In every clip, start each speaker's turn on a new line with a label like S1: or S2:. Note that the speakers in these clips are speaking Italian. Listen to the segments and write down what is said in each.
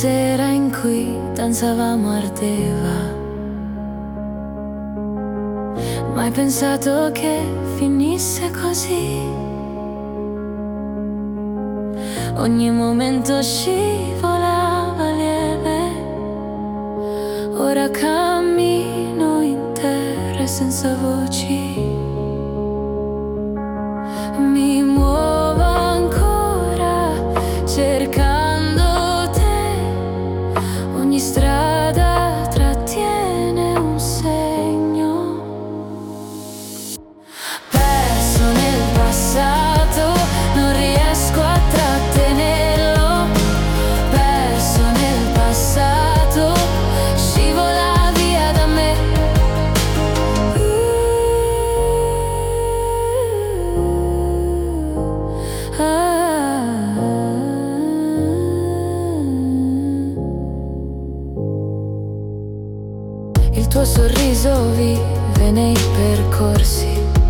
S1: sera in cui danzavamo ardeva. Mai pensato che finisse così? Ogni momento scivolava lieve. Ora cammino in terra senza voci. Mi muovo ancora cercando te. Ogni strada trattiene un segno. Perso nel passato, non riesco a trattenerlo. Perso nel passato, scivola via da me. Il tuo sorriso vive nei percorsi.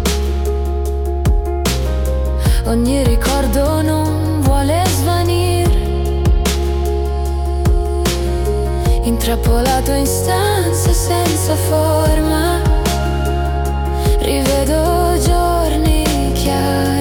S1: Ogni ricordo non vuole svanire. Intrappolato in stanze senza forma, rivedo giorni chiari.